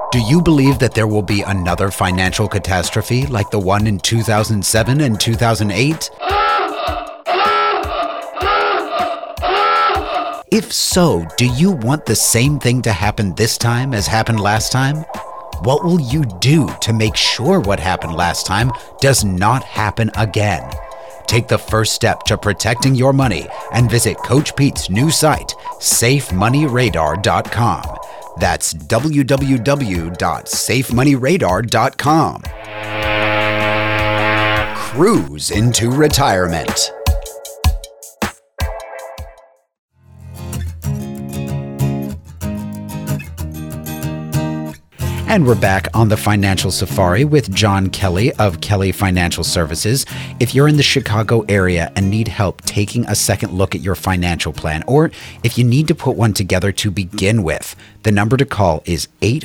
Do you believe that there will be another financial catastrophe like the one in 2007 and 2008? If so, do you want the same thing to happen this time as happened last time? What will you do to make sure what happened last time does not happen again? Take the first step to protecting your money and visit Coach Pete's new site, SafeMoneyRadar.com. That's www.safemoneyradar.com. Cruise into retirement. And we're back on the Financial Safari with John Kelly of Kelly Financial Services. If you're in the Chicago area and need help taking a second look at your financial plan, or if you need to put one together to begin with, the number to call is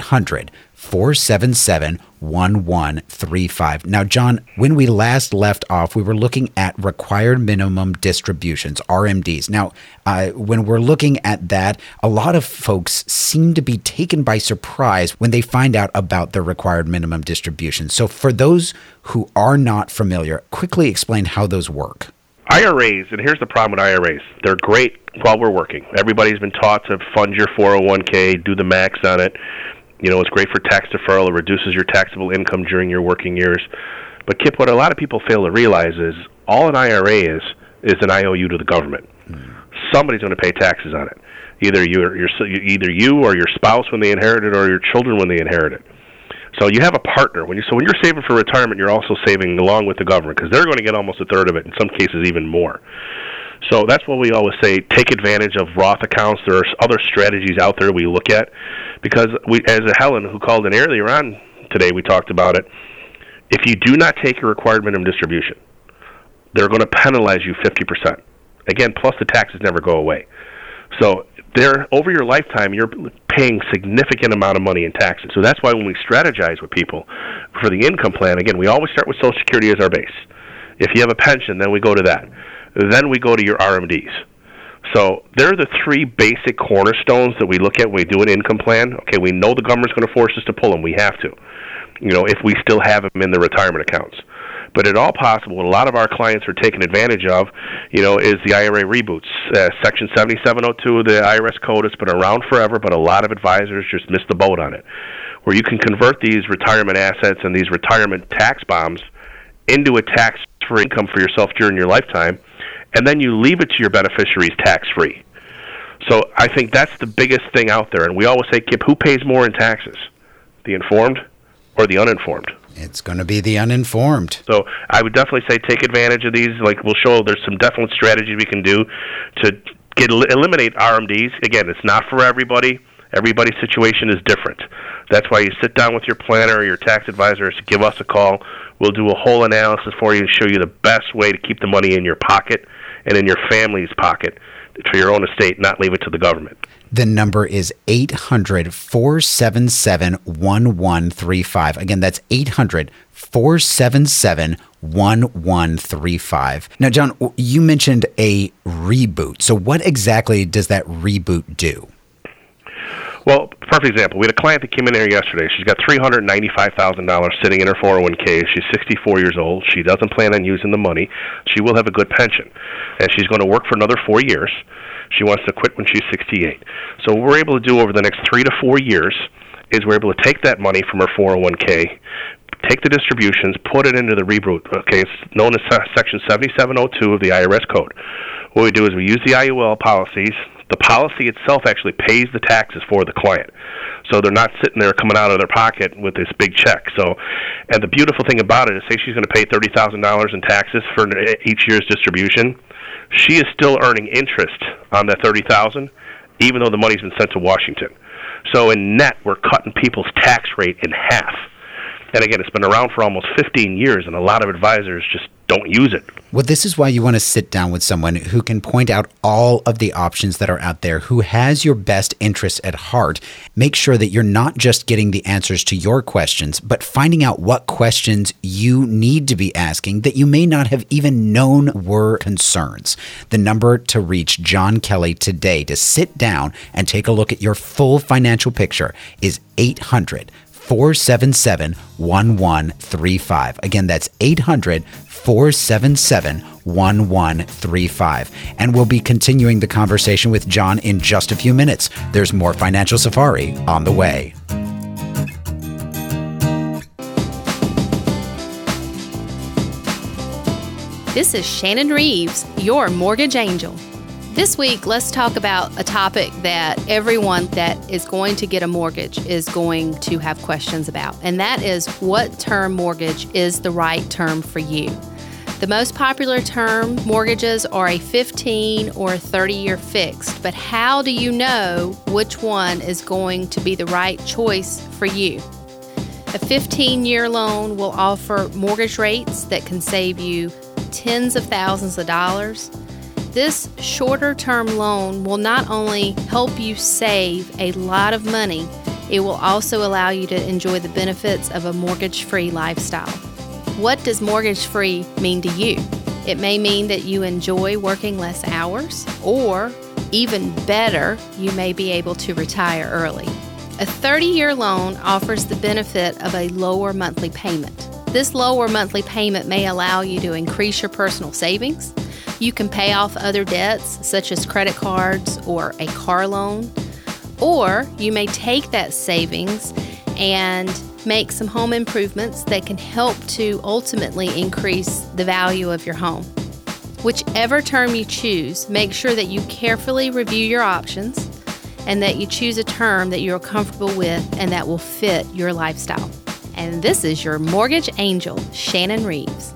800-477-1135. Now, John, when we last left off, we were looking at required minimum distributions, RMDs. Now, when we're looking at that, a lot of folks seem to be taken by surprise when they find out about the required minimum distribution. So for those who are not familiar, quickly explain how those work. IRAs, and here's the problem with IRAs. They're great while we're working. Everybody's been taught to fund your 401k, do the max on it. You know, it's great for tax deferral. It reduces your taxable income during your working years. But, Kip, what a lot of people fail to realize is all an IRA is an IOU to the government. Somebody's going to pay taxes on it. Either you or your spouse when they inherit it, or your children when they inherit it. So you have a partner. When you're saving for retirement, you're also saving along with the government, because they're going to get almost a third of it, in some cases even more. So that's what we always say, take advantage of Roth accounts. There are other strategies out there we look at, because as Helen, who called in earlier on today, we talked about it. If you do not take your required minimum distribution, they're going to penalize you 50%. Again, plus the taxes never go away. So over your lifetime, you're paying significant amount of money in taxes. So that's why when we strategize with people for the income plan, again, we always start with Social Security as our base. If you have a pension, then we go to that. Then we go to your RMDs. So they're the three basic cornerstones that we look at when we do an income plan. Okay, we know the government's going to force us to pull them. We have to, if we still have them in the retirement accounts. But it's all possible. What a lot of our clients are taking advantage of, is the IRA reboots. Section 7702 of the IRS code has been around forever, but a lot of advisors just missed the boat on it, where you can convert these retirement assets and these retirement tax bombs into a tax-free income for yourself during your lifetime, and then you leave it to your beneficiaries tax-free. So I think that's the biggest thing out there. And we always say, Kip, who pays more in taxes, the informed or the uninformed? It's going to be the uninformed. So I would definitely say take advantage of these. Like we'll show, there's some definite strategies we can do to eliminate RMDs. Again, it's not for everybody. Everybody's situation is different. That's why you sit down with your planner or your tax advisor, to give us a call. We'll do a whole analysis for you and show you the best way to keep the money in your pocket and in your family's pocket for your own estate, not leave it to the government. The number is 800-477-1135. Again, that's 800-477-1135. Now, John, you mentioned a reboot. So what exactly does that reboot do? Well, perfect example. We had a client that came in here yesterday. She's got $395,000 sitting in her 401k. She's 64 years old. She doesn't plan on using the money. She will have a good pension, and she's going to work for another 4 years. She wants to quit when she's 68. So what we're able to do over the next 3 to 4 years is we're able to take that money from her 401k, take the distributions, put it into the reboot. Okay, it's known as Section 7702 of the IRS code. What we do is we use the IUL policies. The policy itself actually pays the taxes for the client. So they're not sitting there coming out of their pocket with this big check. And the beautiful thing about it is, say she's going to pay $30,000 in taxes for each year's distribution, she is still earning interest on that $30,000, even though the money's been sent to Washington. So in net, we're cutting people's tax rate in half. And again, it's been around for almost 15 years, and a lot of advisors just don't use it. Well, this is why you want to sit down with someone who can point out all of the options that are out there, who has your best interests at heart. Make sure that you're not just getting the answers to your questions, but finding out what questions you need to be asking that you may not have even known were concerns. The number to reach John Kelly today to sit down and take a look at your full financial picture is 800 800-477-1135. Again, that's 800-477-1135. And we'll be continuing the conversation with John in just a few minutes. There's more Financial Safari on the way. This is Shannon Reeves, your mortgage angel. This week, let's talk about a topic that everyone that is going to get a mortgage is going to have questions about, and that is what term mortgage is the right term for you. The most popular term mortgages are a 15 or a 30-year fixed, but how do you know which one is going to be the right choice for you? A 15-year loan will offer mortgage rates that can save you tens of thousands of dollars. This shorter-term loan will not only help you save a lot of money, it will also allow you to enjoy the benefits of a mortgage-free lifestyle. What does mortgage-free mean to you? It may mean that you enjoy working less hours, or even better, you may be able to retire early. A 30-year loan offers the benefit of a lower monthly payment. This lower monthly payment may allow you to increase your personal savings. You can pay off other debts, such as credit cards or a car loan. Or you may take that savings and make some home improvements that can help to ultimately increase the value of your home. Whichever term you choose, make sure that you carefully review your options and that you choose a term that you're comfortable with and that will fit your lifestyle. And this is your mortgage angel, Shannon Reeves.